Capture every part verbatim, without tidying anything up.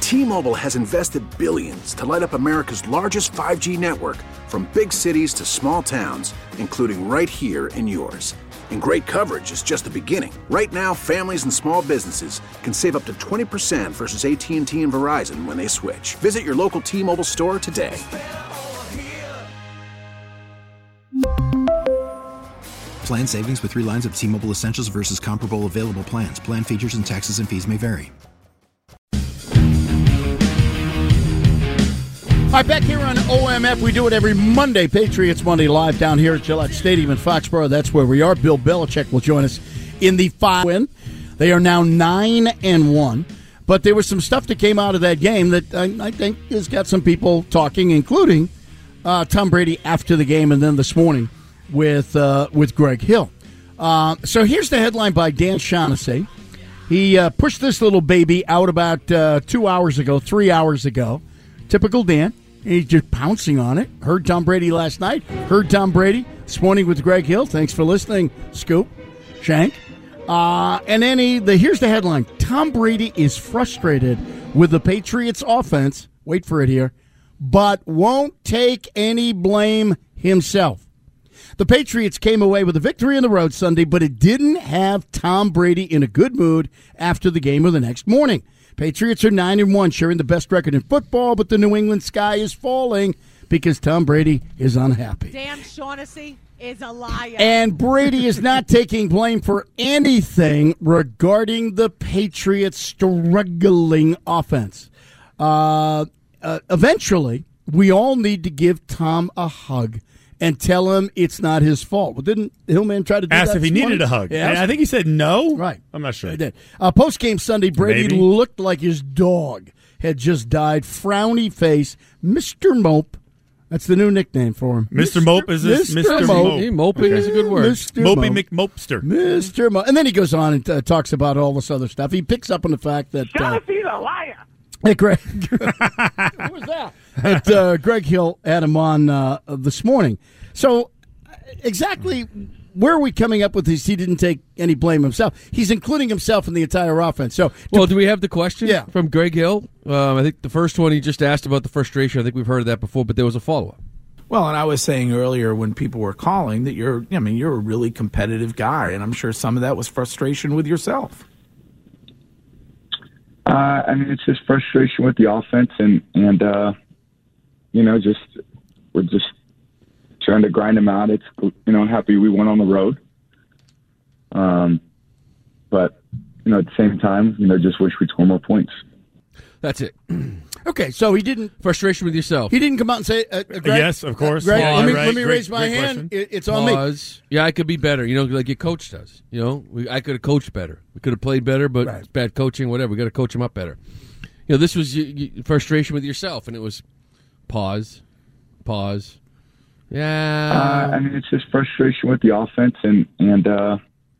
T-Mobile has invested billions to light up America's largest five G network, from big cities to small towns, including right here in yours. And great coverage is just the beginning. Right now, families and small businesses can save up to twenty percent versus A T and T and Verizon when they switch. Visit your local T-Mobile store today. Plan savings with three lines of T-Mobile Essentials versus comparable available plans. Plan features and taxes and fees may vary. All right, back here on O M F, we do it every Monday. Patriots Monday live down here at Gillette Stadium in Foxborough. That's where we are. Bill Belichick will join us in the five win. They are now nine and one, but there was some stuff that came out of that game that I, I think has got some people talking, including uh, Tom Brady after the game, and then this morning with uh, with Greg Hill. Uh, so here's the headline by Dan Shaughnessy. He uh, pushed this little baby out about uh, two hours ago, three hours ago. Typical Dan. He's just pouncing on it. Heard Tom Brady last night. Heard Tom Brady this morning with Greg Hill. Thanks for listening, Scoop, Shank. Uh, and then he, the, here's the headline. Tom Brady is frustrated with the Patriots offense. Wait for it here. But won't take any blame himself. The Patriots came away with a victory on the road Sunday, but it didn't have Tom Brady in a good mood after the game or the next morning. Patriots are nine and one, sharing the best record in football, but the New England sky is falling because Tom Brady is unhappy. Dan Shaughnessy is a liar. And Brady is not taking blame for anything regarding the Patriots' struggling offense. Uh, uh, eventually, we all need to give Tom a hug and tell him it's not his fault. Well, didn't Hillman try to do Asked that if he this morning? needed a hug. Yeah, And I think he said no. Right. I'm not sure. He did. Uh, post-game Sunday, Brady Maybe. looked like his dog had just died. Frowny face. Mister Mope. That's the new nickname for him. Mister Mope is this? Mister Mister Mope. Mope. Hey, moping is a good word. Mister Mopey Mope. McMopester. Mister Mope. And then he goes on and uh, talks about all this other stuff. He picks up on the fact that... Uh, Shaughnessy's a liar. Hey, Greg. Who was that? That, uh, Greg Hill had him on uh, this morning. So, exactly where are we coming up with this? He didn't take any blame himself. He's including himself in the entire offense. So, Well, do we have the question Yeah. from Greg Hill? Um, I think the first one he just asked about the frustration. I think we've heard of that before, but there was a follow-up. Well, and I was saying earlier when people were calling that you're, I mean, you're a really competitive guy, and I'm sure some of that was frustration with yourself. Uh, I mean, it's just frustration with the offense, and and uh, you know, just we're just trying to grind them out. It's you know, happy we went on the road, um, but you know, at the same time, you know, just wish we scored more points. That's it. okay, so he didn't Frustration with yourself. he didn't come out and say, uh, Greg, Yes, of course. Greg, Yeah, let me, right. let me Great- raise my great hand. question. It, it's on me. Pause. Yeah, I could be better. You know, like your coach does. You know, we, I could have coached better. We could have played better, but Right. it's bad coaching, whatever. We got to coach him up better. You know, this was you, you, frustration with yourself, and it was pause, pause. Yeah. Uh, I mean, it's just frustration with the offense, and and uh,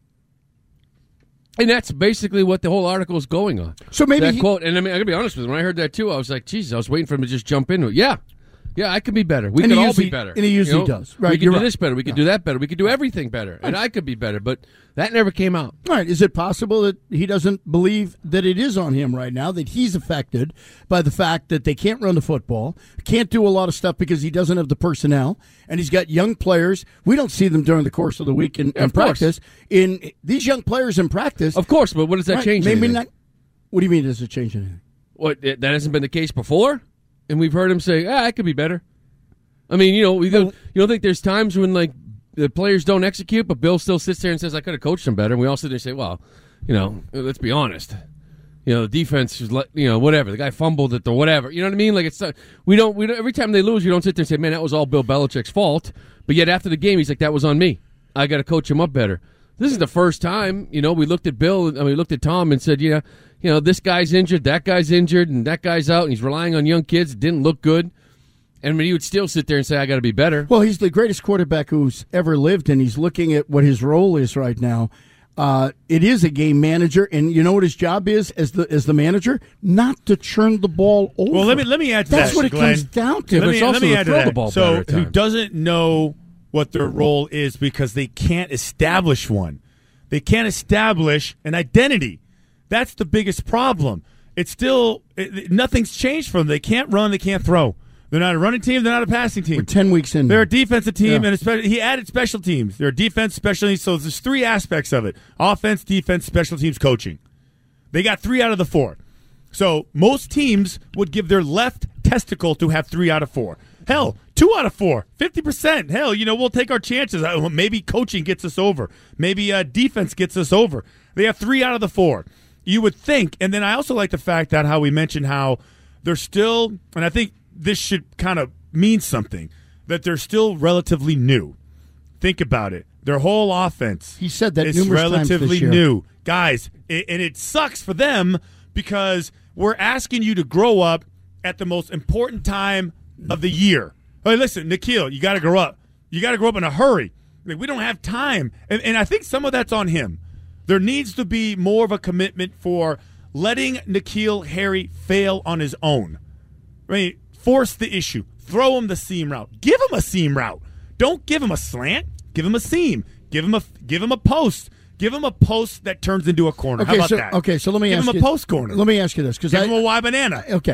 And that's basically what the whole article is going on. So maybe that he- quote, and I mean, I gotta be honest with you. When I heard that too, I was like, Jesus, I was waiting for him to just jump into it. Yeah, yeah, I could be better. We And could he all usually- be better. and he usually you know? does. Right, We could you're do right. this better. We could do that better. We could do everything better, and I could be better. But that never came out. All right, is it possible that he doesn't believe that it is on him right now, that he's affected by the fact that they can't run the football, can't do a lot of stuff because he doesn't have the personnel, and he's got young players. We don't see them during the course of the week in, in Of course. practice. In these young players in practice, Of course, but what does that right, change? Maybe anything? not. What do you mean? Does it change anything? What it- that hasn't been the case before, and we've heard him say, "Ah, I could be better." I mean, you know, we don't, you don't think there's times when like the players don't execute, but Bill still sits there and says, "I could have coached them better." And we all sit there and say, "Well, you know, let's be honest. You know, the defense is, let- you know, whatever. The guy fumbled it or whatever. You know what I mean? Like it's not, we don't. We don't, every time they lose, you don't sit there and say, "Man, that was all Bill Belichick's fault." But yet after the game, he's like, "That was on me. I got to coach him up better." This is the first time, you know, we looked at Bill, I mean, we looked at Tom and said, "Yeah, you know, this guy's injured, that guy's injured, and that guy's out, and he's relying on young kids. It didn't look good." And he would still sit there and say, "I got to be better." Well, he's the greatest quarterback who's ever lived, and he's looking at what his role is right now. Uh, it is a game manager, and you know what his job is as the as the manager? Not to churn the ball over. Well, let me let me add to That's that. what it Glenn. comes down to. Let But me, it's also let me to add to throw that. the ball so, better at who times. doesn't know what their role is because they can't establish one? They can't establish an identity. That's the biggest problem. it's still it, nothing's changed for them. They can't run, they can't throw. They're not a running team, they're not a passing team. We're ten weeks in. They're a defensive team, Yeah. and especially, he added special teams. They're a defense, special teams, so there's three aspects of it. Offense, defense, special teams, coaching. They got three out of the four. So most teams would give their left testicle to have three out of four. Hell, two out of four, fifty percent. Hell, you know, we'll take our chances. Uh, Maybe coaching gets us over. Maybe uh, defense gets us over. They have three out of the four. You would think, and then I also like the fact that how we mentioned how they're still, and I think this should kind of mean something, that they're still relatively new. Think about it. Their whole offense He said that is numerous times relatively this year. new. Guys, it, and it sucks for them because we're asking you to grow up at the most important time of the year. Hey, listen, Nikhil, you got to grow up. You got to grow up in a hurry. Like, we don't have time. And, and I think some of that's on him. There needs to be more of a commitment for letting N'Keal Harry fail on his own. I mean, force the issue. Throw him the seam route. Give him a seam route. Don't give him a slant. Give him a seam. Give him a give him a post. Give him a post that turns into a corner. Okay, How about so, that? Okay, so let me give ask him you. a post corner. Let me ask you this, because Give I him a Y banana. Okay.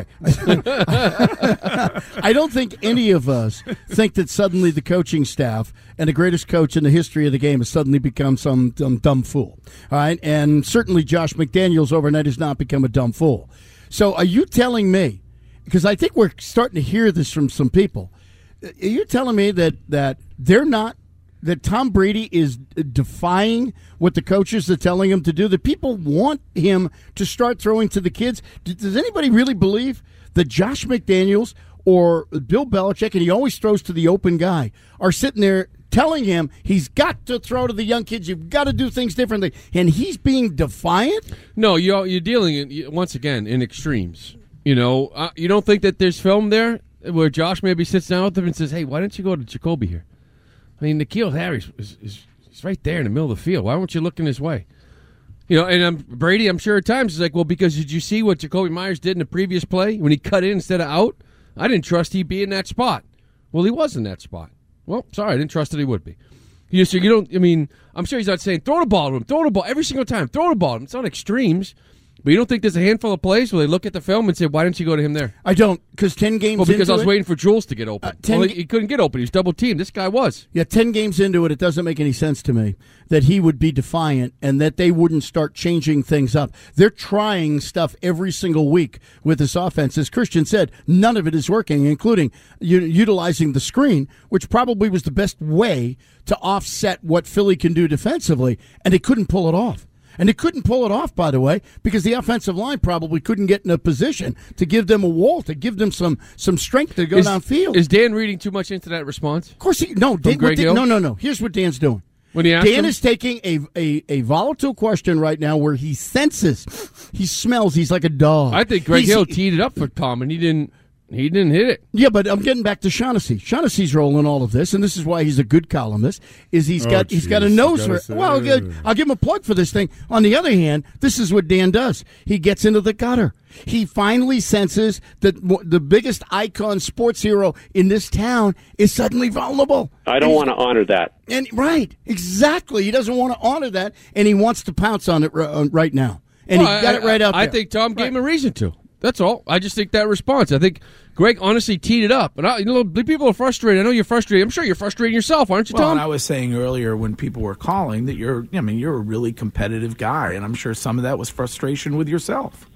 I don't think any of us think that suddenly the coaching staff and the greatest coach in the history of the game has suddenly become some, some dumb fool. All right, and certainly Josh McDaniels overnight has not become a dumb fool. So are you telling me? Because I think we're starting to hear this from some people. Are you telling me that that they're not? That Tom Brady is defying what the coaches are telling him to do? That people want him to start throwing to the kids? Does anybody really believe that Josh McDaniels or Bill Belichick, and he always throws to the open guy, are sitting there telling him he's got to throw to the young kids, you've got to do things differently, and he's being defiant? No, you're, you're dealing, in, once again, in extremes. You know, uh, you don't think that there's film there where Josh maybe sits down with them and says, hey, why don't you go to Jacoby here? I mean, N'Keal Harry is, is, is right there in the middle of the field. Why weren't you looking his way? You know, and um, Brady, I'm sure at times is like, well, because did you see what Jacoby Myers did in the previous play when he cut in instead of out? I didn't trust he'd be in that spot. Well, he was in that spot. Well, sorry, I didn't trust that he would be. You so you don't. I mean, I'm sure he's not saying throw the ball to him, throw the ball every single time, throw the ball to him. It's not extremes. But you don't think there's a handful of plays where they look at the film and say, why didn't you go to him there? I don't, because ten games Well, because into I was it, waiting for Jules to get open. Uh, ten well, ga- he, he couldn't get open. He was double teamed. This guy was. Yeah, ten games into it, it doesn't make any sense to me that he would be defiant and that they wouldn't start changing things up. They're trying stuff every single week with this offense. As Christian said, none of it is working, including u- utilizing the screen, which probably was the best way to offset what Philly can do defensively, and they couldn't pull it off. And they couldn't pull it off, by the way, because the offensive line probably couldn't get in a position to give them a wall, to give them some some strength to go Is, downfield. is Dan reading too much into that response? Of course, he, no, Dan, Greg what Dan- Hill? no, no, no. Here's what Dan's doing. When he asked Dan him? is taking a, a, a volatile question right now where he senses, he smells, he's like a dog. I think Greg He's- Hill teed it up for Tom, and he didn't. He didn't hit it. Yeah, but I'm getting back to Shaughnessy. Shaughnessy's role in all of this, and this is why he's a good columnist, is he's Oh, got he's got a geez, nose you for gotta it. say- Well, good. I'll give him a plug for this thing. On the other hand, this is what Dan does. He gets into the gutter. He finally senses that mo- the biggest icon sports hero in this town is suddenly vulnerable. I don't want to honor that. And right, exactly. He doesn't want to honor that, and he wants to pounce on it r- uh, right now. And Well, he got I, it right out I, there. I think Tom gave him a reason to. That's all. I just think that response. I think Greg honestly teed it up. And I, you know, the people are frustrated. I know you're frustrated. I'm sure you're frustrated yourself, aren't you, Well, Tom? and I was saying earlier when people were calling that you're, I mean, you're a really competitive guy, and I'm sure some of that was frustration with yourself.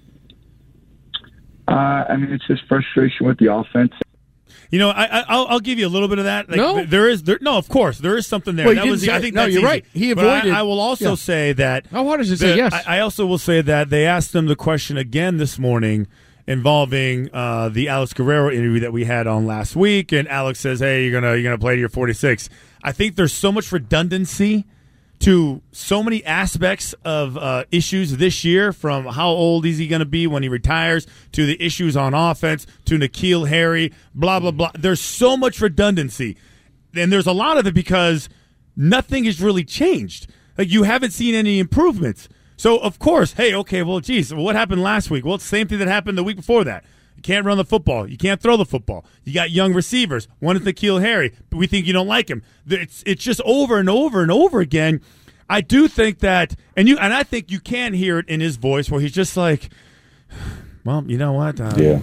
Uh, I mean, it's just frustration with the offense. You know, I, I, I'll, I'll give you a little bit of that. Like, No. there is there. No, of course, there is something there. Well, he that didn't was. say- I think no, that's you're easy. right. He But avoided- I, I will also yeah. say that. How hard is it to say the- yes? I, I also will say that they asked them the question again this morning involving uh, the Alex Guerrero interview that we had on last week, and Alex says, "Hey, you're gonna you're gonna play to your forty-six." I think there's so much redundancy to so many aspects of uh, issues this year, from how old is he going to be when he retires, to the issues on offense, to N'Keal Harry, blah, blah, blah. There's so much redundancy. And there's a lot of it because nothing has really changed. Like, you haven't seen any improvements. So, of course, hey, okay, well, geez, what happened last week? Well, it's the same thing that happened the week before that. You can't run the football. You can't throw the football. You got young receivers. One is N'Keal Harry, but we think you don't like him. It's it's just over and over and over again. I do think that, and you and I think you can hear it in his voice where he's just like, Well, you know what? Uh, yeah.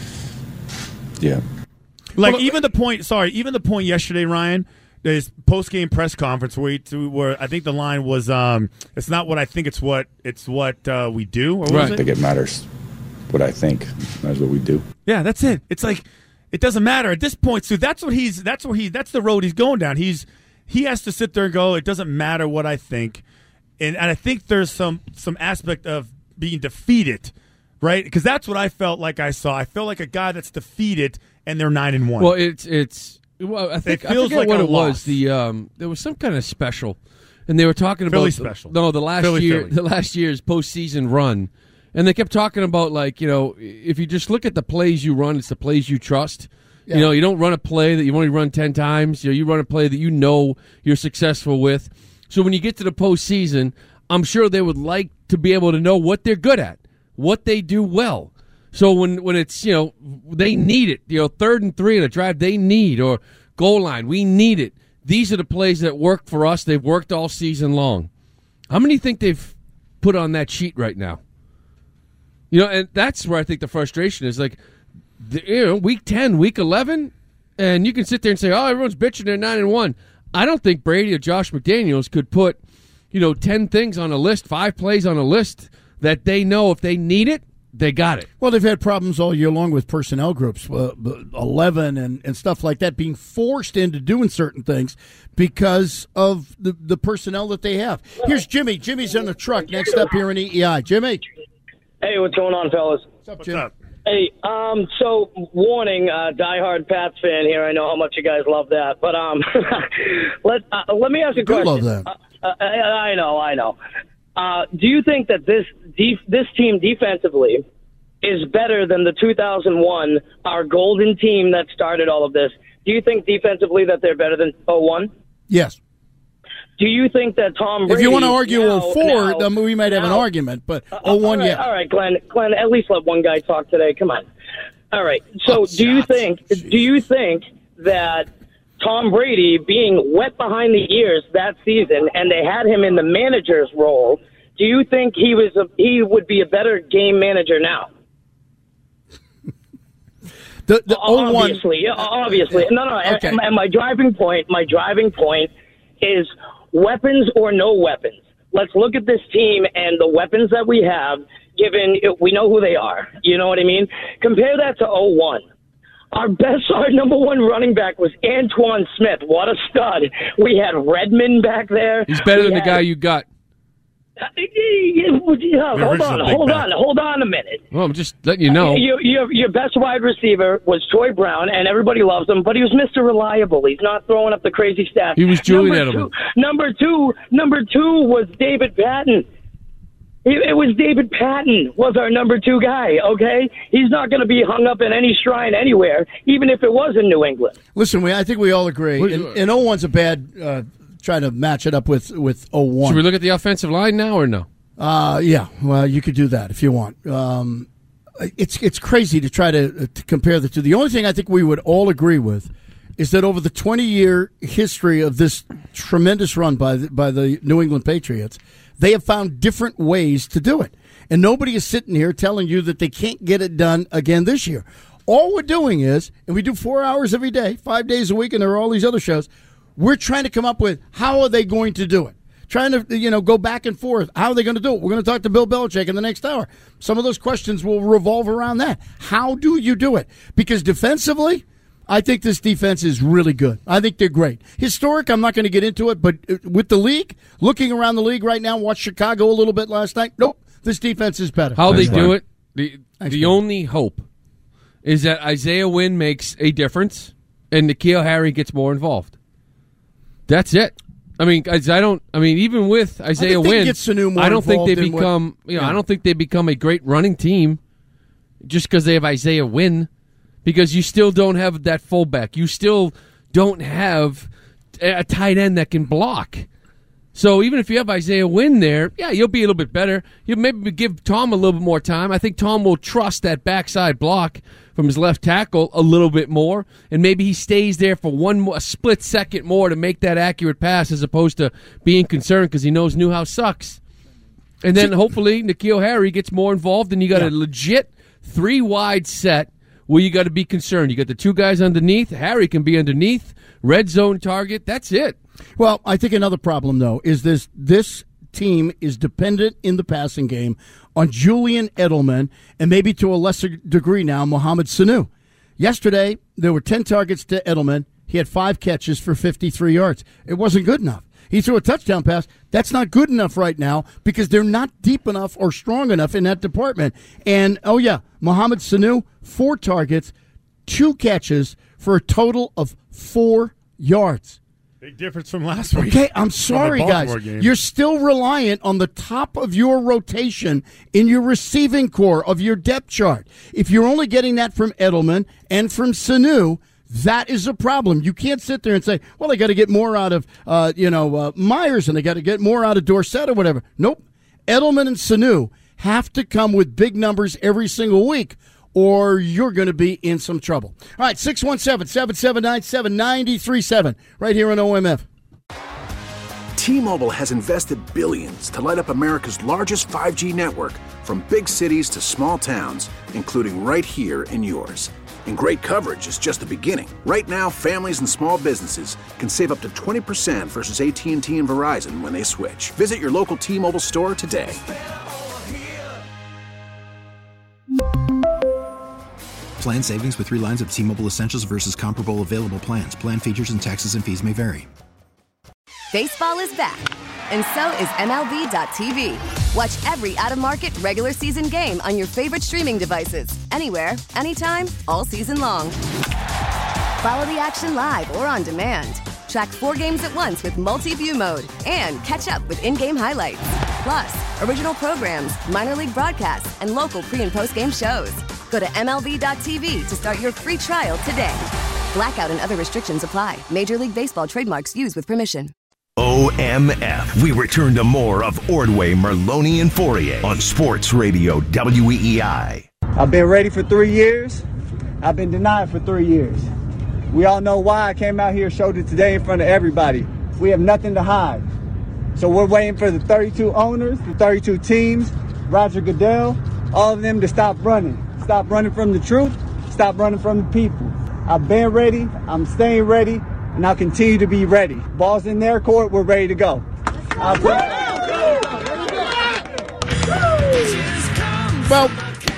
Yeah. Like well, even the point. Sorry, even the point yesterday, Ryan. His post game press conference where, he, where I think the line was, um, "It's not what I think; it's what it's what uh, we do." Or what right. was it? I think it matters what I think. That's what we do. Yeah, that's it. It's like it doesn't matter at this point. So that's what he's. That's what he. That's the road he's going down. He's he has to sit there and go. It doesn't matter what I think, and, and I think there's some some aspect of being defeated, right? Because that's what I felt like I saw. I felt like a guy that's defeated, and they're nine and one. Well, it's it's. Well, I think it feels I forget like what a it loss. was. The um, there was some kind of special, and they were talking about Philly special. No, the last Philly, year, Philly. the last year's postseason run, and they kept talking about like you know if you just look at the plays you run, it's the plays you trust. Yeah. You know, you don't run a play that you've only run ten times. You know, you run a play that you know you're successful with. So when you get to the postseason, I'm sure they would like to be able to know what they're good at, what they do well. So when when it's you know they need it, you know, third and three in a drive, they need or goal line, we need it. These are the plays that work for us. They've worked all season long. How many think they've put on that sheet right now? You know, and that's where I think the frustration is. Like, the, you know, week ten, week eleven, and you can sit there and say, "Oh, everyone's bitching. They're nine and one." I don't think Brady or Josh McDaniels could put, you know, ten things on a list, five plays on a list that they know if they need it, they got it. Well, they've had problems all year long with personnel groups, uh, eleven and, and stuff like that, being forced into doing certain things because of the, the personnel that they have. Here's Jimmy. Jimmy's in the truck next up here in E E I. Jimmy. Hey, what's going on, fellas? What's up, Jim? What's up? Hey, um, so warning, uh, diehard Pats fan here. I know how much you guys love that, but um, let uh, let me ask you a question. I love that. Uh, uh, I know, I know. Uh, do you think that this def- this team defensively is better than the two thousand one, our golden team that started all of this? Do you think defensively that they're better than oh one? Yes. Do you think that Tom Brady... If you want to argue now, oh four, now, we might have now, an argument, but oh one, all right, yeah. All right, Glenn, Glenn, at least let one guy talk today. Come on. All right. So oh, do you think do you think that Tom Brady being wet behind the ears that season and they had him in the manager's role, do you think he was a, he would be a better game manager now? the the oh one obviously, obviously. No, no. Okay. And, and my driving point, my driving point is weapons or no weapons. Let's look at this team and the weapons that we have, given we know who they are. You know what I mean? Compare that to oh one. Our best, our number one running back was Antoine Smith. What a stud. We had Redmond back there. He's better we than had, the guy you got. Yeah, hold on, hold on, hold on a minute. Well, I'm just letting you know. Your, your, your best wide receiver was Troy Brown, and everybody loves him, but he was Mister Reliable. He's not throwing up the crazy stats. He was Julian number Edelman. Two, number two, number two was David Patton. It, it was David Patton was our number two guy, okay? He's not going to be hung up in any shrine anywhere, even if it was in New England. Listen, we, I think we all agree. And, and oh one's a bad... Uh, trying to match it up with, with oh one. Should we look at the offensive line now or no? Uh, yeah, well, you could do that if you want. Um, it's it's crazy to try to, to compare the two. The only thing I think we would all agree with is that over the twenty-year history of this tremendous run by the, by the New England Patriots, they have found different ways to do it. And nobody is sitting here telling you that they can't get it done again this year. All we're doing is, and we do four hours every day, five days a week, and there are all these other shows, we're trying to come up with how are they going to do it. Trying to, you know, go back and forth. How are they going to do it? We're going to talk to Bill Belichick in the next hour. Some of those questions will revolve around that. How do you do it? Because defensively, I think this defense is really good. I think they're great. Historic, I'm not going to get into it, but with the league, looking around the league right now, watched Chicago a little bit last night. Nope, this defense is better. How Thanks, they do man. it, the, the only hope is that Isaiah Wynn makes a difference and N'Keal Harry gets more involved. That's it. I mean, I don't. I mean, even with Isaiah Wynn, I don't think they become. What, you know, yeah. I don't think they become a great running team just because they have Isaiah Wynn. Because you still don't have that fullback. You still don't have a tight end that can block. So even if you have Isaiah Wynn there, yeah, you'll be a little bit better. You maybe give Tom a little bit more time. I think Tom will trust that backside block from his left tackle a little bit more, and maybe he stays there for one more, a split second more to make that accurate pass as opposed to being concerned because he knows Newhouse sucks. And then hopefully N'Keal Harry gets more involved, and you got yeah. a legit three-wide set where you got to be concerned. You got the two guys underneath. Harry can be underneath. Red zone target. That's it. Well, I think another problem, though, is this this team is dependent in the passing game on Julian Edelman and maybe to a lesser degree now Mohamed Sanu. Yesterday, there were ten targets to Edelman. He had five catches for fifty-three yards. It wasn't good enough. He threw a touchdown pass. That's not good enough right now because they're not deep enough or strong enough in that department. And, oh, yeah, Mohamed Sanu, four targets, two catches for a total of four yards. Big difference from last week. Okay, I'm sorry, guys. Game. You're still reliant on the top of your rotation in your receiving core of your depth chart. If you're only getting that from Edelman and from Sanu, that is a problem. You can't sit there and say, well, they got to get more out of, uh, you know, uh, Myers and they got to get more out of Dorsett or whatever. Nope. Edelman and Sanu have to come with big numbers every single week or you're going to be in some trouble. All right, six one seven, seven seven nine, seven nine three seven right here on O M F. T-Mobile has invested billions to light up America's largest five G network from big cities to small towns, including right here in yours. And great coverage is just the beginning. Right now, families and small businesses can save up to twenty percent versus A T and T and Verizon when they switch. Visit your local T-Mobile store today. Plan savings with three lines of T-Mobile Essentials versus comparable available plans. Plan features and taxes and fees may vary. Baseball is back, and so is M L B dot T V. Watch every out-of-market regular season game on your favorite streaming devices, anywhere, anytime, all season long. Follow the action live or on demand. Track four games at once with multi-view mode and catch up with in-game highlights. Plus, original programs, minor league broadcasts, and local pre- and post-game shows. Go to M L B dot T V to start your free trial today. Blackout and other restrictions apply. Major League Baseball trademarks used with permission. O M F. We return to more of Ordway, Merloni, and Fourier on Sports Radio W E E I. I've been ready for three years. I've been denied for three years. We all know why I came out here, showed it today in front of everybody. We have nothing to hide. So we're waiting for the thirty-two owners, the thirty-two teams, Roger Goodell, all of them to stop running. Stop running from the truth. Stop running from the people. I've been ready. I'm staying ready. And I'll continue to be ready. Ball's in their court. We're ready to go. Well,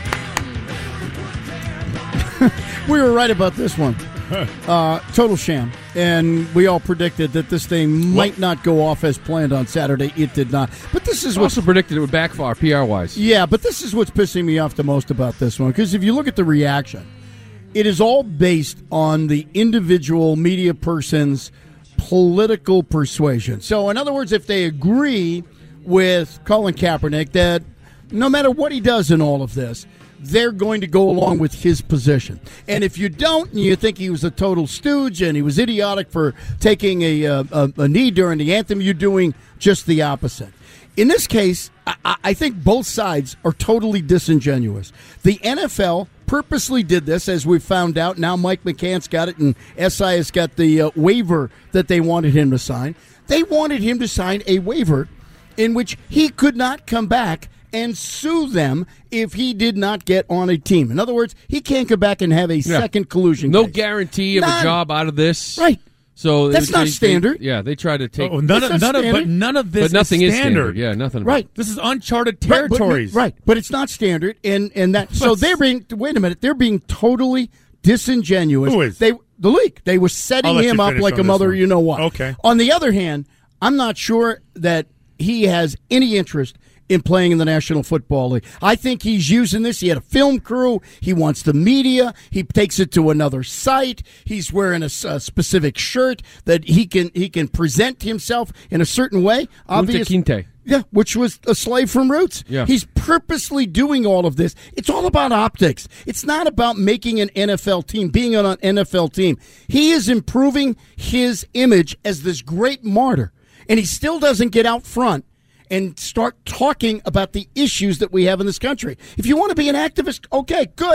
we were right about this one. Uh, total sham. And we all predicted that this thing might not go off as planned on Saturday. It did not. But this is also predicted it would backfire P R-wise. Yeah, but this is what's pissing me off the most about this one. Because if you look at the reaction, it is all based on the individual media person's political persuasion. So, in other words, if they agree with Colin Kaepernick that no matter what he does in all of this, they're going to go along with his position. And if you don't, and you think he was a total stooge and he was idiotic for taking a, a, a knee during the anthem, you're doing just the opposite. In this case, I, I think both sides are totally disingenuous. The N F L purposely did this, as we found out. Now Mike McCann's got it, and S I has got the uh, waiver that they wanted him to sign. They wanted him to sign a waiver in which he could not come back and sue them if he did not get on a team. In other words, he can't come back and have a yeah. second collusion No case. guarantee of None. a job out of this. Right. So that's they, not they, standard. They, yeah, they try to take. Oh, none, of, none of, but none of this but nothing is is standard. standard. Yeah, nothing. Right. This is uncharted territories. Right, but, right. but it's not standard, and and that. So they're being. Wait a minute. They're being totally disingenuous. Who is? They the league? They were setting him up like a mother. You know what? Okay. On the other hand, I'm not sure that he has any interest in playing in the National Football League. I think he's using this. He had a film crew. He wants the media. He takes it to another site. He's wearing a, a specific shirt that he can he can present himself in a certain way. Obviously, yeah, which was a slave from Roots. Yeah. He's purposely doing all of this. It's all about optics. It's not about making an N F L team, being on an N F L team. He is improving his image as this great martyr, and he still doesn't get out front and start talking about the issues that we have in this country. If you want to be an activist, okay, good.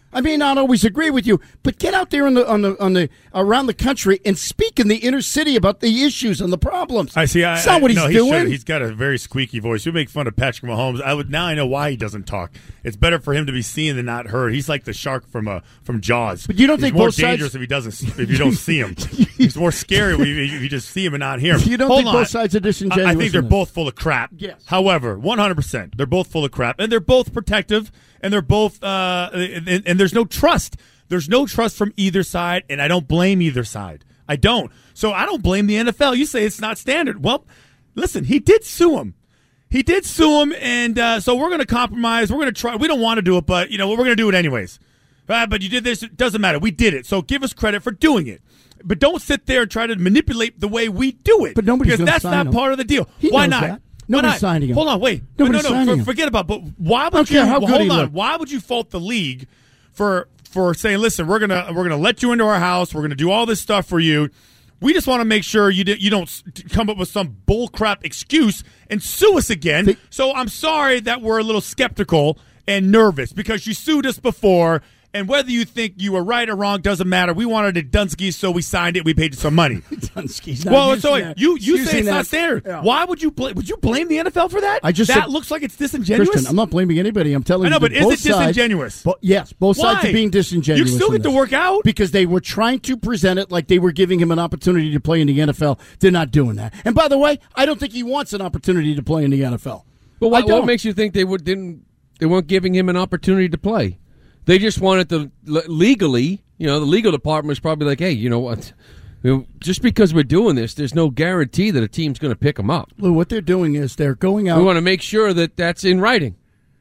I may not always agree with you, but get out there on the on the on the around the country and speak in the inner city about the issues and the problems. I see. I, That's not I, what he's no, he doing. should. He's got a very squeaky voice. You make fun of Patrick Mahomes. I would now. I know why he doesn't talk. It's better for him to be seen than not heard. He's like the shark from uh, from Jaws. But you don't he's think more both sides- dangerous if he doesn't if you don't see him. He's more scary if you, if you just see him and not hear him. You don't Hold think on. both sides are disingenuous I, I think they're in this? both full of crap. Yes. However, one hundred percent, they're both full of crap, and they're both protective, and they're both uh, and, and there's no trust. There's no trust from either side, and I don't blame either side. I don't. So I don't blame the N F L. You say it's not standard. Well, listen, he did sue him. He did sue him, and uh, so we're going to compromise. We're going to try. We don't want to do it, but you know we're going to do it anyways. Uh, but you did this. It doesn't matter. We did it. So give us credit for doing it. But don't sit there and try to manipulate the way we do it. But nobody's because gonna that's sign not him. part of the deal. He Why knows not? that. Nobody's Why not? signing him. Hold on, wait. Nobody's no, no, no. signing For, him. forget about. But why would I don't care you? how good hold he on. looked. Why would you fault the league for for saying, listen, we're gonna we're gonna let you into our house. We're gonna do all this stuff for you. We just want to make sure you di- you don't s- come up with some bullcrap excuse and sue us again. They- so I'm sorry that we're a little skeptical and nervous because you sued us before. And whether you think you were right or wrong doesn't matter. We wanted it Dunsky, so we signed it. We paid you some money. Dunsky's not Well, using so that. you you He's say using it's that. not standard. Yeah. Why would you blame? Would you blame the N F L for that? I just that said- looks like it's disingenuous. Christian, I'm not blaming anybody. I'm telling I know, you. but that is both it disingenuous? Sides, bo- yes, both sides Why? are being disingenuous. You still in get to this. work out because they were trying to present it like they were giving him an opportunity to play in the N F L. They're not doing that. And by the way, I don't think he wants an opportunity to play in the N F L. But I what, don't. what makes you think they would didn't they weren't giving him an opportunity to play? They just wanted to le- legally. You know, the legal department was probably like, hey, you know what? You know, just because we're doing this, there's no guarantee that a team's going to pick him up. Lou, what they're doing is they're going out. We want to make sure that that's in writing.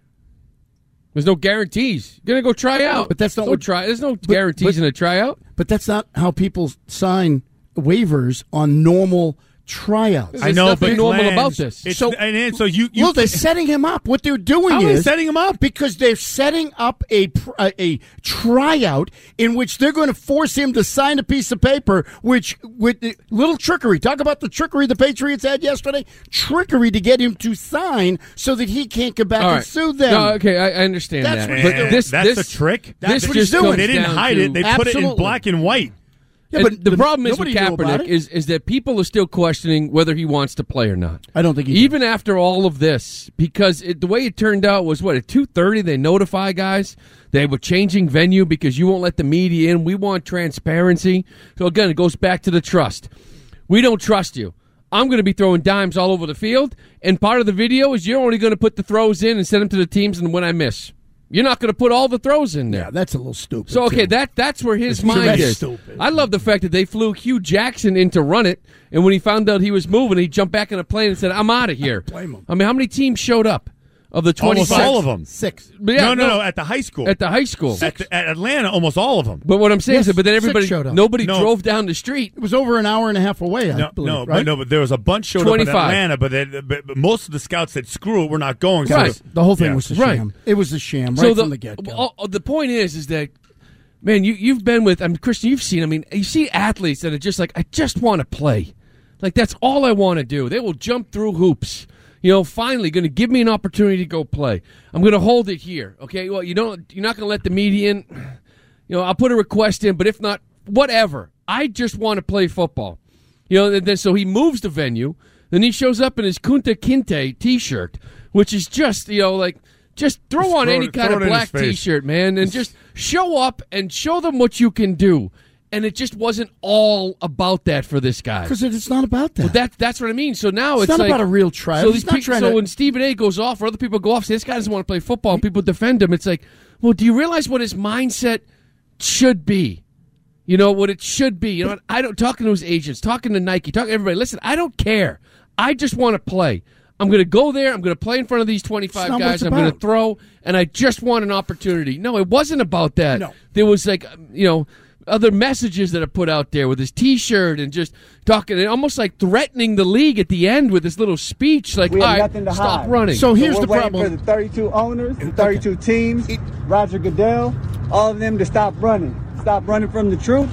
There's no guarantees. You're going to go try out. But that's not no what- try. There's no but- guarantees but- in a tryout. But that's not how people sign waivers on normal tryouts. There's nothing normal about this. It's, So- and, and so you, you well, they're setting him up. What they're doing How are they is setting him up? because they're setting up a pr- a, a tryout in which they're going to force him to sign a piece of paper, which with the little trickery. Talk about the trickery the Patriots had yesterday. Trickery to get him to sign so that he can't come back All and right. sue them. No, okay, I, I understand That's that. what But he's doing. this, that's this, a trick. That's this what he's just doing. comes They didn't down hide to- it. They put it in Absolutely. black and white. Yeah, And but the the- problem is with nobody knew about Kaepernick it. is, is that people are still questioning whether he wants to play or not. I don't think he Even after all of this, because it, the way it turned out was, what, at two thirty they notify guys they were changing venue because you won't let the media in. We want transparency. So, again, it goes back to the trust. We don't trust you. I'm going to be throwing dimes all over the field, and part of the video is you're only going to put the throws in and send them to the teams and when I miss. You're not going to put all the throws in there. Yeah, that's a little stupid. So okay, too. that that's where his It's mind very is. stupid. I love the fact that they flew Hugh Jackson in to run it, and when he found out he was moving, he jumped back in a plane and said, "I'm out of here." blame him. I mean, how many teams showed up of the Almost twenty-six? all of them. Six. But yeah, no, no, no, At the high school. At the high school. At, the, at Atlanta, almost all of them. But what I'm saying Yes, is, that, but then six everybody, showed up. nobody No. drove down the street. It was over an hour and a half away. I No, believe, no, right? but no, but there was a bunch showed up twenty-five. in Atlanta, but, they, but, but most of the scouts said, "Screw it, we're not going." So Right. the- The whole thing yeah. was a Right. sham. It was a sham right so the, from the get go. all- the point is, is that, man, you you've been with. I mean, Christian, you've seen. I mean, you see athletes that are just like, I just want to play. Like that's all I want to do. They will jump through hoops. You know, finally, going to give me an opportunity to go play. I'm going to hold it here. Okay. Well, you don't. You're not going to let the media in. You know, I'll put a request in, but if not, whatever. I just want to play football. You know, and then so he moves the venue. Then he shows up in his Kunta Kinte T-shirt, which is just you know like just throw Just on throw any it- kind throw of it in his black face. T-shirt, man, and just show up and show them what you can do. And it just wasn't all about that for this guy. Because it's not about that. Well, that that's what I mean. So now It's it's, not like, about a real tryout. So, He's these not pe- trying so to- when Stephen A. goes off, or other people go off, say this guy doesn't want to play football, and people defend him. It's like, well, do you realize what his mindset should be? You know what it should be. You know, what? I don't talking to his agents, talking to Nike, talking to everybody. Listen, I don't care. I just want to play. I'm going to go there. I'm going to play in front of these twenty-five It's not what guys. it's I'm going to about. throw, and I just want an opportunity. No, it wasn't about that. No. There was like, you know, other messages that are put out there with his T-shirt and just talking, and almost like threatening the league at the end with this little speech, like, We all have right, nothing to stop hide. running. So here's we're the waiting problem. for the thirty-two owners, the thirty-two teams, Roger Goodell, all of them to stop running. Stop running from the truth. Stop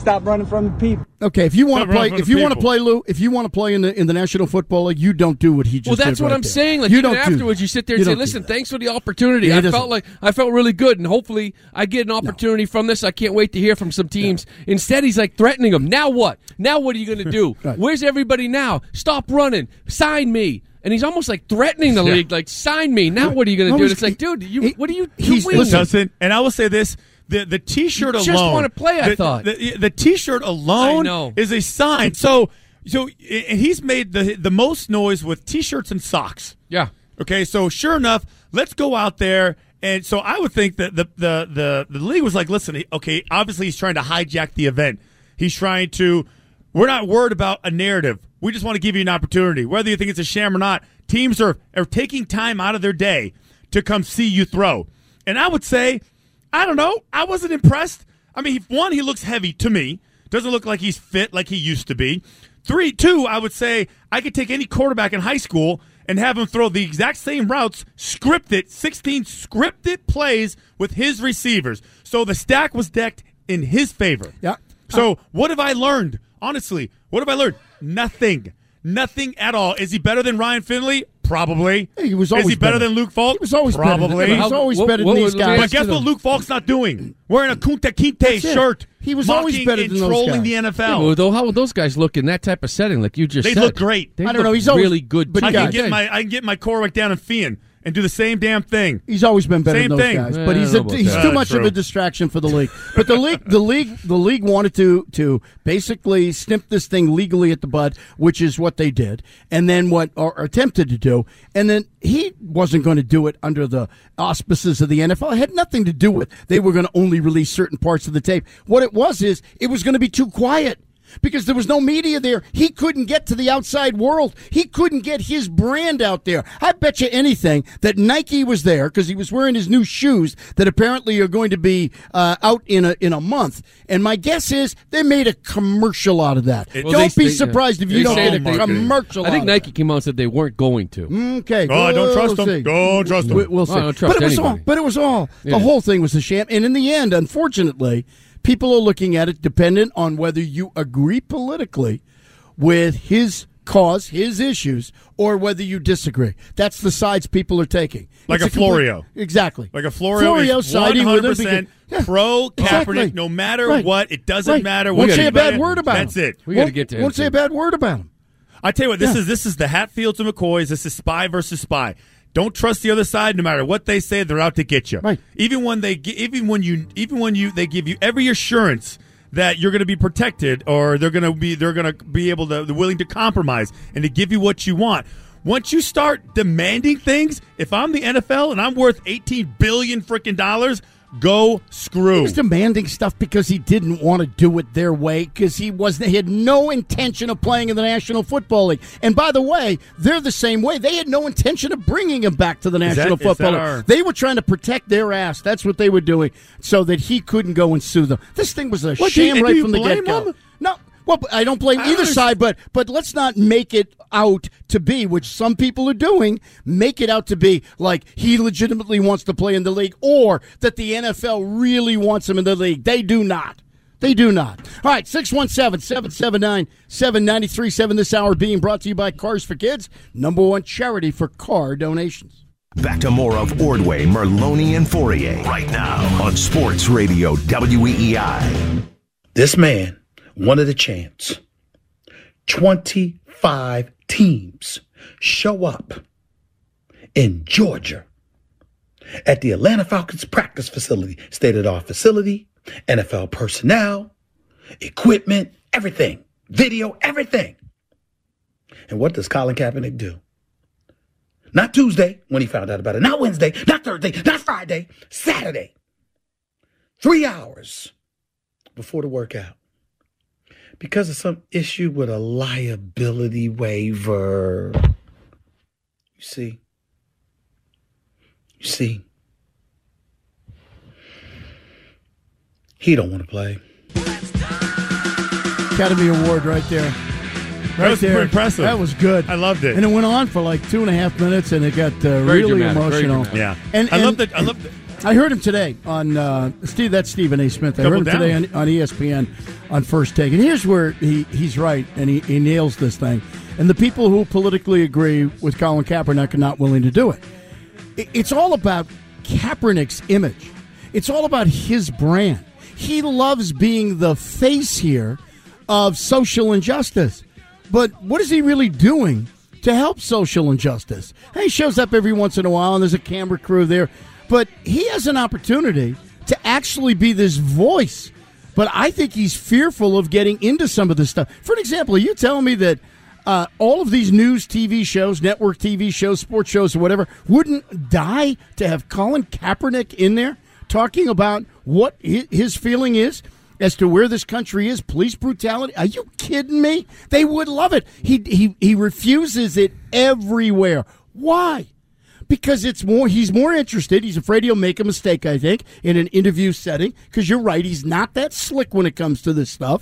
stop running from the people. Okay, if you want Stop to play, running from if the you want to people. play, Lou, if you want to play in the in the National Football League, you don't do what he just Well, did. that's what right I'm there. saying. Like you even don't do afterwards, that. you sit there You and say, don't do "Listen, that. thanks for the opportunity. Yeah, I it doesn't- felt like I felt really good, and hopefully, I get an opportunity from this. I can't wait to hear from some teams." Instead, he's like threatening them. Now what? Now what are you going to do? Right. Where's everybody now? Stop running. Sign me. And he's almost like threatening the Yeah. league, like sign me. Now what are you going to No, do? And he's- it's like, dude, you, he- what are you he's- doing? listen, Doesn't, and I will say this: the the T-shirt You alone, just wanna play, I the, thought. the, the T-shirt alone I know. is a sign. So, so, and he's made the the most noise with T-shirts and socks. Yeah. Okay, so sure enough, let's go out there. And so I would think that the the the, the league was like, listen, okay, obviously he's trying to hijack the event. He's trying to. We're not worried about a narrative. We just want to give you an opportunity, whether you think it's a sham or not. Teams are are taking time out of their day to come see you throw. And I would say, I don't know, I wasn't impressed. I mean, one, he looks heavy to me. Doesn't look like he's fit like he used to be. Three, two, I would say I could take any quarterback in high school and have him throw the exact same routes, scripted, sixteen scripted plays with his receivers. So the stack was decked in his favor. Yeah. So what have I learned? Honestly, what have I learned? Nothing. Nothing at all. Is he better than Ryan Finley? Probably. He was Is always he better, better. than Luke Falk? He was always better than- Probably. he was always What- better what than was- these let me guys. But ask guess you what though. Luke Falk's not doing? Wearing a Kunta Kinte That's it. shirt. He was always mocking better and than those trolling guys. the N F L. Well, though, how would those guys look in that type of setting, like you just They said? look great. They I don't look know, he's always- really good. but I he can got- get my I can get my Corwick down in Fian and do the same damn thing. He's always been better Same than those thing. guys, Eh, but I he's don't a, know about he's that. too Uh, much of true. a distraction for the league. But the league, the league, the league wanted to to basically snip this thing legally at the bud, which is what they did, and then what or attempted to do, and then he wasn't going to do it under the auspices of the N F L. It had nothing to do with they were going to only release certain parts of the tape. What it was is it was going to be too quiet. Because there was no media there. He couldn't get to the outside world. He couldn't get his brand out there. I bet you anything that Nike was there because he was wearing his new shoes that apparently are going to be uh, out in a in a month. And my guess is they made a commercial out of that. Well, don't they- be they- surprised if they you don't say get that a they- commercial I think out of Nike came out and said they weren't going to. it. Okay. Oh, I don't we'll trust them. see. Don't trust them. We- We'll see. I don't trust but it was all. anybody. But it was all. Yeah. The whole thing was a sham. And in the end, unfortunately, people are looking at it dependent on whether you agree politically with his cause, his issues, or whether you disagree. That's the sides people are taking. Like It's a complete- Florio. Exactly. Like a Florio, Florio is siding one with hundred him percent because- yeah, pro Kaepernick, exactly. no matter Right. what. It doesn't Right. matter Won't what. say a bad anybody- word about That's him. it. We got to Won't- get to Won't say a bad word about him. I tell you what, this Yeah. is this is the Hatfields and McCoys. This is spy versus spy. Don't trust the other side, no matter what they say. They're out to get you. Right. Even when they, gi- even when you, even when you, they give you every assurance that you're going to be protected, or they're going to be, they're going to be able to, they're willing to compromise and to give you what you want. Once you start demanding things, if I'm the N F L and I'm worth eighteen billion freaking dollars, go screw. He was demanding stuff because he didn't want to do it their way because he wasn't. He had no intention of playing in the National Football League. And by the way, they're the same way. They had no intention of bringing him back to the Is National that- is Football that League. our- They were trying to protect their ass. That's what they were doing, so that he couldn't go and sue them. This thing was a What, do you- sham and do right you from the blame get go. him? No. Well, I don't blame I either don't side, but but let's not make it out to be, which some people are doing, make it out to be like he legitimately wants to play in the league or that the N F L really wants him in the league. They do not. They do not. All right, six one seven, seven seven nine, seven nine three seven this hour being brought to you by Cars for Kids, number one charity for car donations. Back to more of Ordway, Merloni, and Fourier right now on Sports Radio W E E I. This man wanted a chance. twenty-five teams show up in Georgia at the Atlanta Falcons practice facility, state-of-the-art facility, N F L personnel, equipment, everything, video, everything. And what does Colin Kaepernick do? Not Tuesday when he found out about it, not Wednesday, not Thursday, not Friday, Saturday. Three hours before the workout. Because of some issue with a liability waiver. You see? You see? He don't want to play. Academy Award right there. That Right was there. pretty impressive. That was good. I loved it. And it went on for like two and a half minutes, and it got uh, Very really dramatic, very emotional. dramatic. Yeah, And, I and love that. I love. The, I heard him today on uh, Steve. That's Stephen A. Smith. I Double heard him today down. on, on E S P N on First Take, and here's where he, he's right, and he, he nails this thing. And the people who politically agree with Colin Kaepernick are not willing to do it. it it's all about Kaepernick's image. It's all about his brand. He loves being the face here of social injustice. But what is he really doing to help social injustice? He shows up every once in a while, and there's a camera crew there. But he has an opportunity to actually be this voice. But I think he's fearful of getting into some of this stuff. For an example, are you telling me that uh, all of these news T V shows, network T V shows, sports shows, or whatever, wouldn't die to have Colin Kaepernick in there talking about what his feeling is as to where this country is, police brutality? Are you kidding me? They would love it. He he he refuses it everywhere. Why? Because it's more. He's more interested. He's afraid he'll make a mistake, I think, in an interview setting. Because you're right, he's not that slick when it comes to this stuff.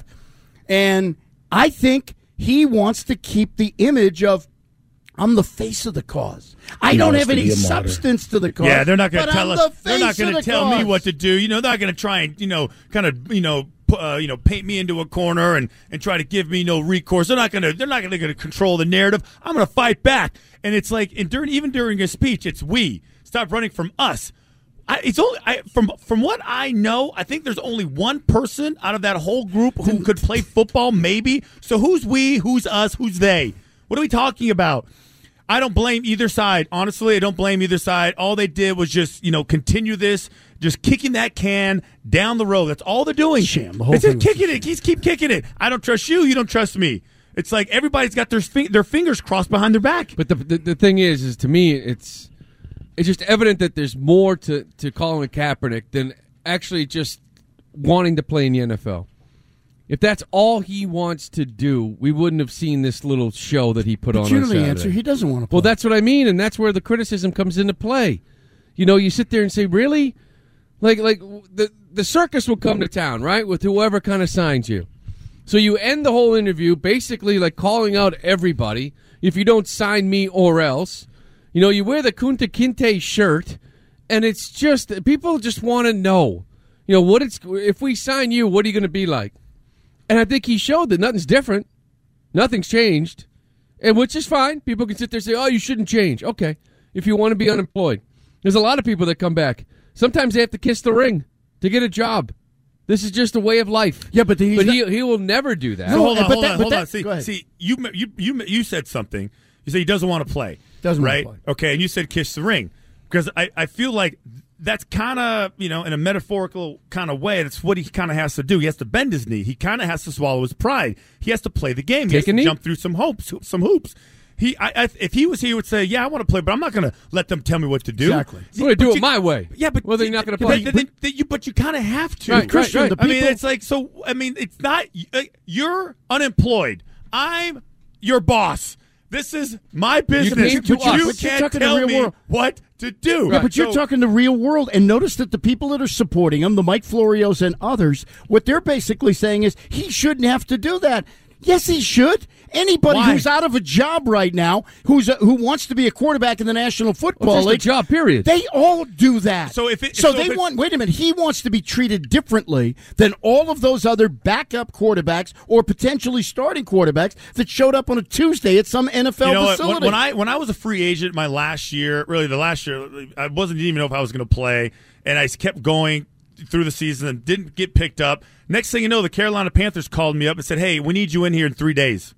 And I think he wants to keep the image of, I'm the face of the cause. I He don't wants have to any be a martyr. substance to the cause. Yeah, they're not going to but tell I'm us. the They're not face of going to the tell me cause. what to do. You know, they're not going to try and you know, kind of you know, pu- uh, you know, paint me into a corner and, and try to give me no recourse. They're not going to. They're not going to control the narrative. I'm going to fight back. And it's like, and during even during his speech, it's we stop running from us. I, it's only I, from from what I know. I think there's only one person out of that whole group who could play football, maybe. So who's we? Who's us? Who's they? What are we talking about? I don't blame either side. Honestly, I don't blame either side. All they did was just, you know, continue this, just kicking that can down the road. That's all they're doing. Sham. The whole It's just thing was kicking it. He's keep kicking it. I don't trust you. You don't trust me. It's like everybody's got their fin- their fingers crossed behind their back. But the, the the thing is, is to me, it's it's just evident that there's more to to Colin Kaepernick than actually just wanting to play in the N F L. If that's all he wants to do, we wouldn't have seen this little show that he put But on. you on know the Saturday. answer. He doesn't want to play. Well, that's what I mean, and that's where the criticism comes into play. You know, you sit there and say, "Really?" Like, like the the circus will come to town, right, with whoever kind of signs you. So you end the whole interview basically like calling out everybody. If you don't sign me or else, you know, you wear the Kunta Kinte shirt, and it's just people just want to know, you know, what it's if we sign you, what are you going to be like? And I think he showed that nothing's different, nothing's changed, and which is fine. People can sit there and say, "Oh, you shouldn't change." Okay, if you want to be unemployed, there's a lot of people that come back. Sometimes they have to kiss the ring to get a job. This is just a way of life. Yeah, but, he's but not- he he will never do that. So hold on, but hold that- on, but hold that- on. See, go ahead. see, you you you you said something. You say he doesn't want to play. Doesn't want right? to play. Okay, and you said kiss the ring because I, I feel like that's kind of, you know, in a metaphorical kind of way, that's what he kind of has to do. He has to bend his knee. He kind of has to swallow his pride. He has to play the game. He Take has a to knee? jump through some hoops. Some hoops. He, I, I, if he was here, he would say, "Yeah, I want to play, but I'm not going to let them tell me what to do." Exactly. I'm going to do But it you- my way. Yeah, but well, they're not going to but- play. but- but- but you, but you kind of have to. Right, right, Christian, right. the I mean, people- it's like, so, I mean, it's not, uh, you're unemployed. I'm your boss. This is my business. came to But us. you But you're can't talking the tell real me world. what to do. Yeah, but you're So- talking the real world, and notice that the people that are supporting him, the Mike Florios and others, what they're basically saying is he shouldn't have to do that. Yes, he should. Anybody Why? who's out of a job right now, who's a, who wants to be a quarterback in the National Football Well, just a League, job, period. They all do that. So if it- so, so they if it's- want. Wait a minute. He wants to be treated differently than all of those other backup quarterbacks or potentially starting quarterbacks that showed up on a Tuesday at some N F L You know what? facility. When, when I when I was a free agent my last year, really the last year, I wasn't even know if I was going to play, and I kept going through the season and didn't get picked up. Next thing you know, the Carolina Panthers called me up and said, "Hey, we need you in here in three days."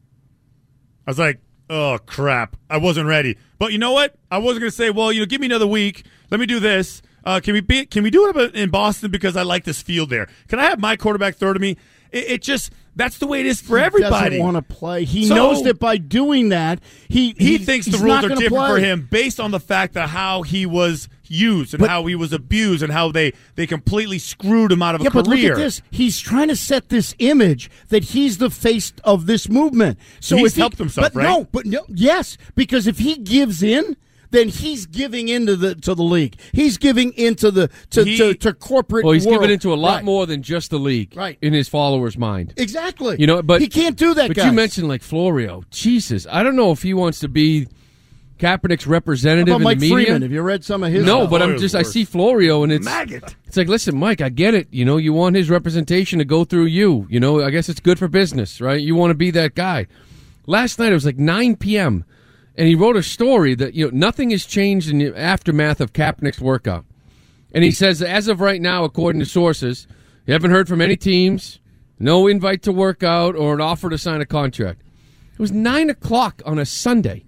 I was like, "Oh crap, I wasn't ready." But you know what? I wasn't going to say, "Well, you know, give me another week. Let me do this. Uh, can we be? Can we do it in Boston because I like this field there? Can I have my quarterback throw to me?" It, it just that's the way it is for He everybody. doesn't want to play. He So- knows that by doing that, he He he's- thinks the he's rules not are gonna different play. for him based on the fact that how he was used and But- how he was abused and how they, they completely screwed him out of Yeah, a but career. look at this. He's trying to set this image that he's the face of this movement. So He's if he, helped himself, but right? No, but no, yes, because if he gives in, then he's giving into the to the league. He's giving into the to, He- to, to corporate. Well, he's world. given into a lot Right. more than just the league, Right. in his followers' mind. Exactly. You know, but he can't do that. But guys. you mentioned like Florio. Jesus, I don't know if he wants to be Kaepernick's representative How about in Mike the media. Freeman? Have you read some of his? No, stuff? but I'm just I see Florio and it's Maggot. It's like, listen, Mike, I get it. You know, you want his representation to go through you. You know, I guess it's good for business, right? You want to be that guy. Last night it was like nine p.m. and he wrote a story that you know nothing has changed in the aftermath of Kaepernick's workout, and he says as of right now, according to sources, you haven't heard from any teams, no invite to work out or an offer to sign a contract. It was nine o'clock on a Sunday.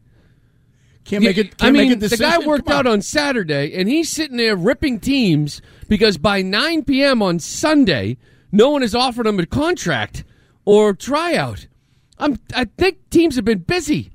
Can't make it. Can't I mean, make a the decision. guy worked Come on. out on Saturday, and he's sitting there ripping teams because by nine p.m. on Sunday, no one has offered him a contract or tryout. I'm, I think teams have been busy.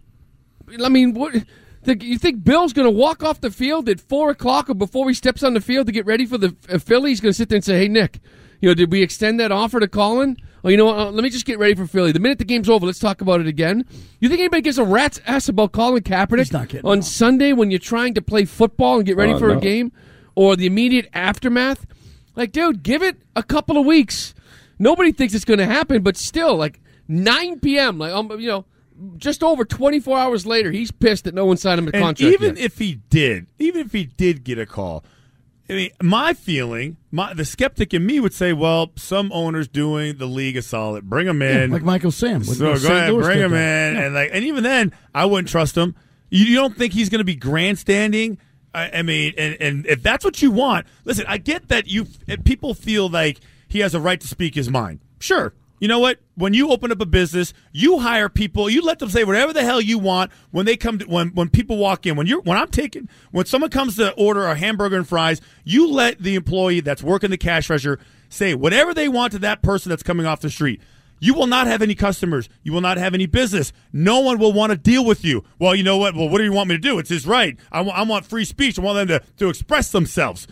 I mean, what? The, you think Bill's going to walk off the field at four o'clock or before he steps on the field to get ready for the uh, Philly? He's going to sit there and say, "Hey, Nick, you know, did we extend that offer to Colin? Oh, you know what? Uh, let me just get ready for Philly. The minute the game's over, let's talk about it again." You think anybody gives a rat's ass about Colin Kaepernick He's not kidding, on no. Sunday when you're trying to play football and get ready Uh, for no. a game, or the immediate aftermath? Like, dude, give it a couple of weeks. Nobody thinks it's going to happen, but still, like nine p.m., like um, you know, just over twenty-four hours later, he's pissed that no one signed him a And contract. even yet. if he did, even if he did get a call, I mean, my feeling, my the skeptic in me would say, well, some owners doing the league a solid. Bring him in. Yeah, like Michael Sam. with So the go Saint ahead, Louis bring did him that. in. Yeah. And like, and even then, I wouldn't trust him. You, you don't think he's going to be grandstanding? I, I mean, and, and if that's what you want, listen, I get that you people feel like he has a right to speak his mind. Sure. You know what? When you open up a business, you hire people. You let them say whatever the hell you want when they come to, when when people walk in. When you're when I'm taking when someone comes to order a hamburger and fries, you let the employee that's working the cash register say whatever they want to that person that's coming off the street. You will not have any customers. You will not have any business. No one will want to deal with you. Well, you know what? Well, what do you want me to do? It's his right. I want I want free speech. I want them to to express themselves.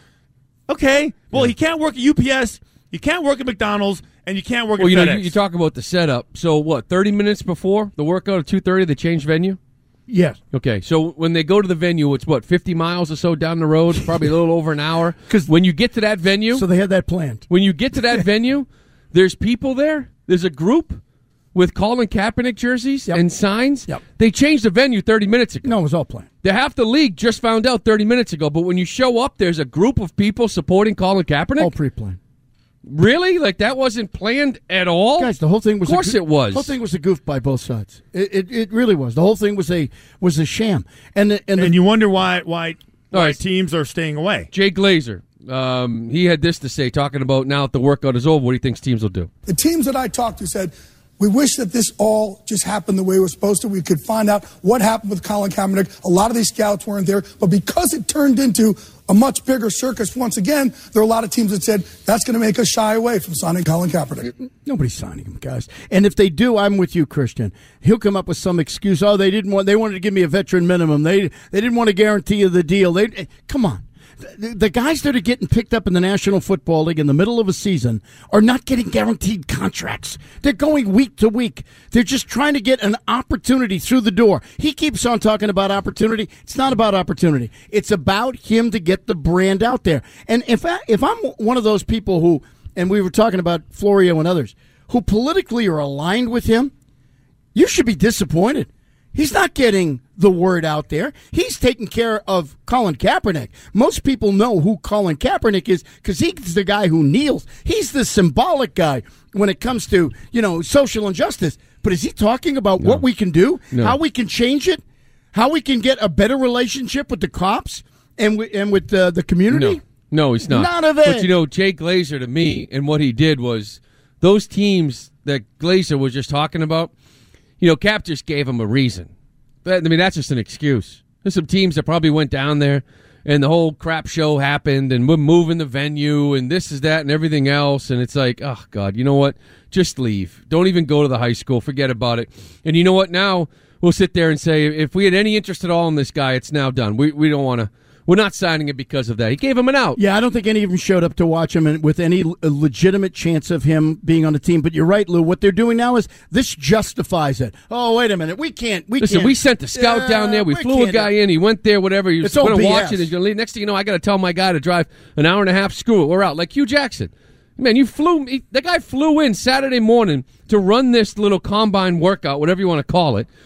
Okay. Well, he can't work at U P S. You can't work at McDonald's. And you can't work well, at you know, FedEx. you, you talk about the setup. So what? Thirty minutes before the workout at two thirty, they change venue. Yes. Okay, so when they go to the venue, it's what, fifty miles or so down the road, probably a little over an hour. Because when you get to that venue, So they had that planned. when you get to that venue, there's people there. There's a group with Colin Kaepernick jerseys and signs. Yep. They changed the venue thirty minutes ago. No, it was all planned. The half the league just found out thirty minutes ago. But when you show up, there's a group of people supporting Colin Kaepernick. All pre-planned. Really? Like that wasn't planned at all? Guys, the whole thing was Of course a, go- it was. The whole thing was a goof by both sides. It, it it really was. The whole thing was a was a sham. And the, and, the, and you wonder why why, why All right. teams are staying away. Jay Glazer, um, he had this to say, talking about now that the workout is over, what he thinks teams will do. The teams that I talked to said, we wish that this all just happened the way it was supposed to. We could find out what happened with Colin Kaepernick. A lot of these scouts weren't there. But because it turned into a much bigger circus once again, there are a lot of teams that said, that's going to make us shy away from signing Colin Kaepernick. Nobody's signing him, guys. And if they do, I'm with you, Christian. He'll come up with some excuse. Oh, they didn't want. They wanted to give me a veteran minimum. They they didn't want to guarantee you the deal. They come on. The, the guys that are getting picked up in the National Football League in the middle of a season are not getting guaranteed contracts. They're going week to week. They're just trying to get an opportunity through the door. He keeps on talking about opportunity. It's not about opportunity. It's about him to get the brand out there. And if I, if I'm one of those people who, and we were talking about Florio and others, who politically are aligned with him, you should be disappointed. He's not getting the word out there. He's taking care of Colin Kaepernick. Most people know who Colin Kaepernick is because he's the guy who kneels. He's the symbolic guy when it comes to, you know, social injustice. But is he talking about No. what we can do, No. how we can change it, how we can get a better relationship with the cops and with, and with uh, the community? No, no, he's not. None of it. But you know, Jay Glazer to me, and what he did was those teams that Glazer was just talking about. You know, Cap just gave him a reason. But, I mean, that's just an excuse. There's some teams that probably went down there, and the whole crap show happened, and we're moving the venue, and this is that, and everything else. And it's like, oh, God, you know what? Just leave. Don't even go to the high school. Forget about it. And you know what? Now we'll sit there and say, if we had any interest at all in this guy, it's now done. We we don't want to. We're not signing it because of that. He gave him an out. Yeah, I don't think any of them showed up to watch him and with any l- legitimate chance of him being on the team. But you're right, Lou. What they're doing now is this justifies it. Oh, wait a minute. We can't. We Listen, can't. we sent the scout Yeah, down there. We, we flew a can't- guy in. He went there, whatever. He was It's all going to B S. watch it. He's going to leave. Next thing you know, I got to tell my guy to drive an hour and a half. Screw it. We're out. Like Hugh Jackson. Man, you flew. He, the guy flew in Saturday morning to run this little combine workout, whatever you want to call it.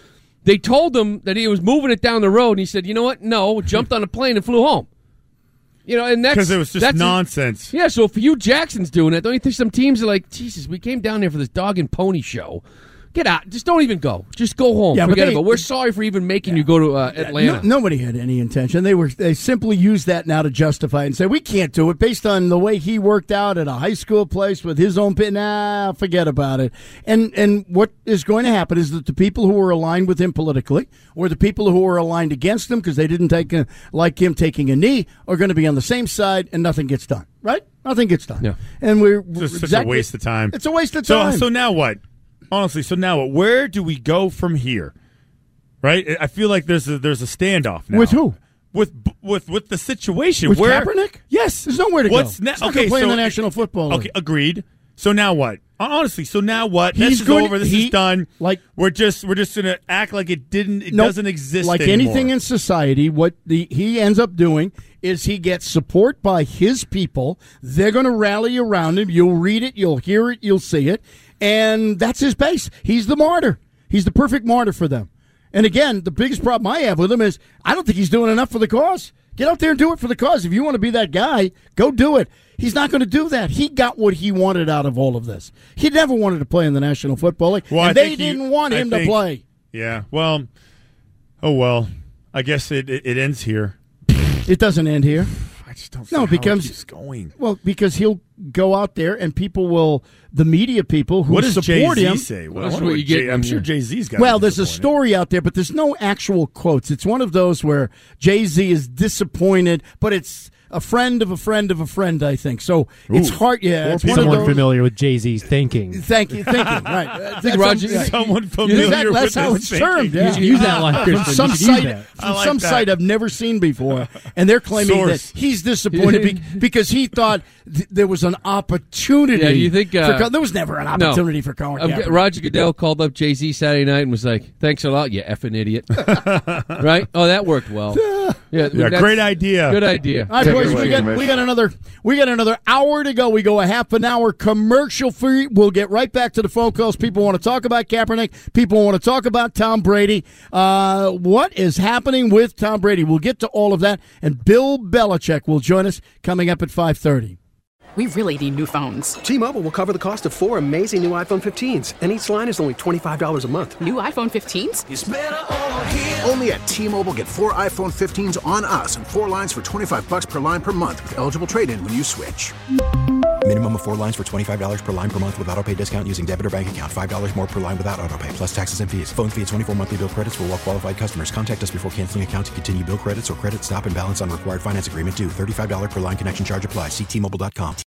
They told him that he was moving it down the road, and he said, "You know what? No." Jumped on a plane and flew home. You know, and that's because it was just that's nonsense. A, yeah. So if Hugh Jackson's doing it, don't you think some teams are like, Jesus, we came down here for this dog and pony show. Get out. Just don't even go. Just go home. Yeah, Forget they, about it. We're sorry for even making yeah. you go to uh, Atlanta. No, nobody had any intention. They were they simply used that now to justify it and say, we can't do it based on the way he worked out at a high school place with his own pit. Nah, forget about it. And and what is going to happen is that the people who are aligned with him politically or the people who are aligned against him because they didn't take a, like him taking a knee are going to be on the same side and nothing gets done. Right? Nothing gets done. Yeah. And we're it's just exactly, such a waste of time. It's a waste of so, time. So now what? Honestly, so now what? Where do we go from here? Right? I feel like there's a, there's a standoff now. With who? With with with the situation. With where, Kaepernick? Yes. There's nowhere to What's go. Ne- He's not okay, gonna play so in the National Football League. Okay, agreed. So now what? Honestly, so now what? He's this is going, over. This he, is done. Like we're just we're just gonna act like it didn't. It nope, doesn't exist. Like anymore. anything in society, what the he ends up doing is he gets support by his people. They're going to rally around him. You'll read it. You'll hear it. You'll see it. And that's his base. He's the martyr. He's the perfect martyr for them. And again, the biggest problem I have with him is I don't think he's doing enough for the cause. Get out there and do it for the cause. If you want to be that guy, go do it. He's not going to do that. He got what he wanted out of all of this. He never wanted to play in the National Football League, well, and I they think didn't he, want him think, to play. Yeah, well, oh well. I guess it, it, it ends here. It doesn't end here. I just don't see no, how it becomes, it keeps going. Well, because he'll go out there and people will, the media people who what does support Jay-Z him. say? What, That's what what what you get Jay, I'm when sure you- Jay-Z's got. Well, there's a story out there, but there's no actual quotes. It's one of those where Jay-Z is disappointed, but it's a friend of a friend of a friend, I think. So it's Ooh. hard. Yeah, it's one of Someone those. familiar with Jay-Z's thinking. Thank you, thinking. Right, uh, think that's Roger- some- someone familiar Exactly, with that's how this it's termed. thinking. Yeah. You should use that line, From Kristen. some You should use site, that. from I like some that. site I've never seen before, and they're claiming Source. that he's disappointed be- because he thought th- there was an opportunity. Yeah, you think, uh, for Co- there was never an no. opportunity for Colin Um, Kaepernick. Roger Goodell called up Jay-Z Saturday night and was like, "Thanks a lot, you effing idiot." Right? Oh, that worked well. Yeah, Yeah, that's- great idea. Good idea. All right, boys, we got we got another we got another hour to go. We go a half an hour commercial free. We'll get right back to the phone calls. People want to talk about Kaepernick. People want to talk about Tom Brady. Uh, what is happening with Tom Brady? We'll get to all of that, and Bill Belichick will join us coming up at five thirty. We really need new phones. T-Mobile will cover the cost of four amazing new iPhone fifteens, and each line is only twenty-five dollars a month. New iPhone fifteens? It's better over here. Only at T-Mobile, get four iPhone fifteens on us and four lines for twenty-five bucks per line per month with eligible trade-in when you switch. Minimum of four lines for twenty-five dollars per line per month with autopay discount using debit or bank account. five dollars more per line without autopay, plus taxes and fees. Phone fee at twenty-four monthly bill credits for well-qualified customers. Contact us before canceling account to continue bill credits or credit stop and balance on required finance agreement due. thirty-five dollars per line connection charge applies. See T Mobile dot com.